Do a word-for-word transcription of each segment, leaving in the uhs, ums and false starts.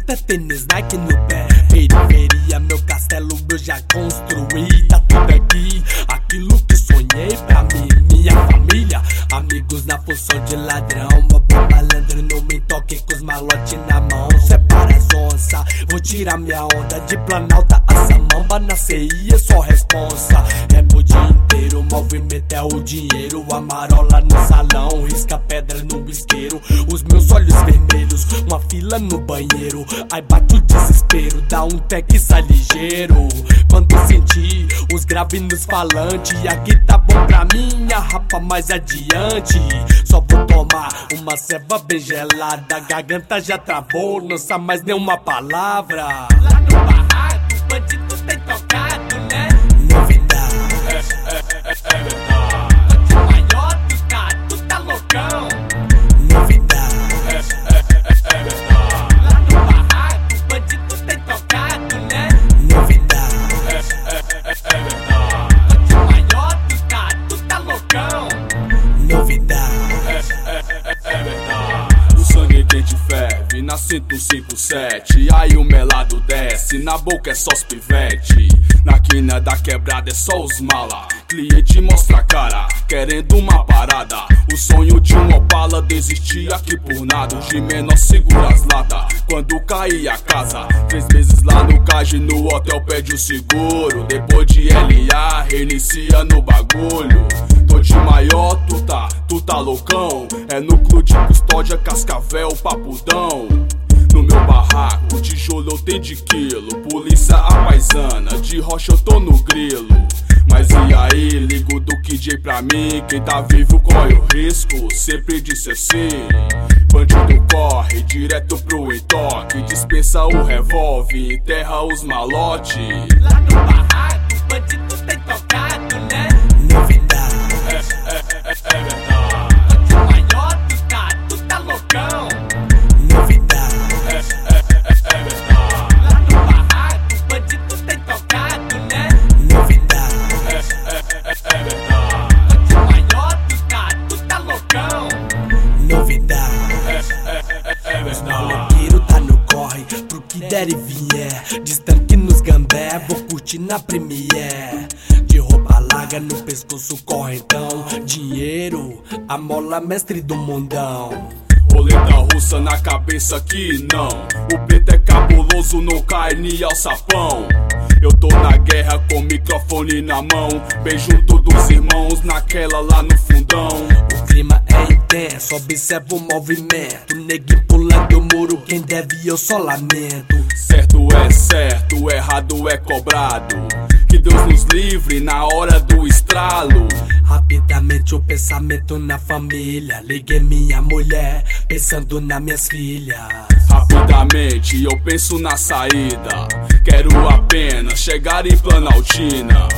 é tênis Nike no pé. Periferia, meu castelo eu já construí. Tá tudo aqui, aquilo que sonhei pra mim, minha família. Amigos na função de ladrão, mob malandro, não me toque com os malotes na mão. Separa as onças, vou tirar minha onda de Planalta a Samamba. Na C I é só responsa, é pro dia inteiro, movimento é o dinheiro. Amarola no salão, risca pedra no isqueiro. Os meus olhos vermelhos, uma fila no banheiro. Aí bate o desespero, dá um tec e sai ligeiro. Quando senti os graves nos falantes, aqui tá bom pra mim, a rapa mais adiante. Só vou tomar uma ceva bem gelada, garganta já travou, não sai mais nenhuma palavra. Lá no barraco, bandido tem tocado, né? Novidade. É, é, é, é verdade. O maior dos caras, tu tá loucão. Novidade. É, é, é, é verdade. Lá no barraco, bandido tem tocado, né? Novidade. É, é, é, é verdade. O maior dos caras, tu tá loucão. Novidade. É, é, é, é verdade. O sangue quente ferve na cento e cinquenta e sete. Aí o melado desce, na boca é só os pivete. Na quina da quebrada é só os mala. Cliente mostra a cara, querendo uma parada. O sonho de um Opala desistir aqui por nada. O de menor segura as latas quando cair a casa. Três meses lá no cage, no hotel pede o seguro. Depois de L A, reinicia no bagulho. Tô de maior, tu tá, tu tá loucão. É núcleo de custódia, Cascavel, Papudão. No meu barraco, tijolo eu tenho de quilo. Polícia a paisana, de rocha eu tô no grilo. Mas e aí, ligo do K J pra mim. Quem tá vivo corre o risco, sempre disse assim. Bandido corre direto pro entoque, dispensa o revólver, enterra os malote. Lá no barraco, bandido tem tocado, né? Novidade. É, é, é, é verdade. O maior dos caras, tu tá loucão. Novidade. É, é, é, é verdade. Lá no barraco, bandido tem tocado, né? Novidade. É, é, é, é verdade. O maior dos caras, tu tá loucão. Novidade. É, é, é, é verdade. O maloqueiro tá no corre, pro que der e vier. Distante nos gambé, vou curtir na Premiere. De roupa larga no pescoço, correntão. Dinheiro, a mola mestre do mundão. Roleta russa na cabeça que não. O preto é cabuloso, não cai nem ao sapão. Eu tô na guerra com o microfone na mão, bem junto dos irmãos naquela lá no fundão. O clima é intenso, observa o movimento. Neguinho pulando o muro, quem deve eu só lamento. Certo é certo, errado é cobrado. Que Deus nos livre na hora do estralo. Rapidamente o pensamento na família. Liguei minha mulher, pensando nas minhas filhas. Rapidamente eu penso na saída. Quero apenas chegar em Planaltina.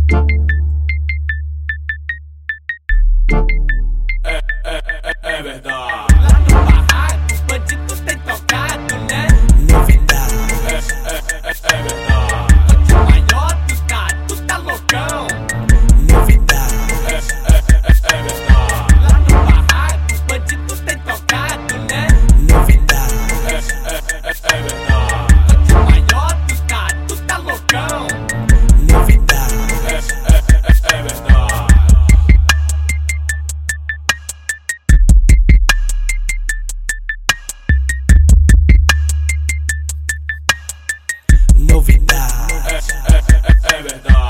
É, é, é, é verdade. Lá no barraco, bandido tem tocado, né? Novidade. É, é, é, é verdade. O maior dos caras, tu tá loucão. Novidade. É, é, é, é verdade. Lá no barraco, bandido tem tocado, né? Novidade. É, é, é, é verdade. O maior dos caras, tu tá loucão. Novidade. É, é, é, é verdade. Novidade. É, é, é, é verdade.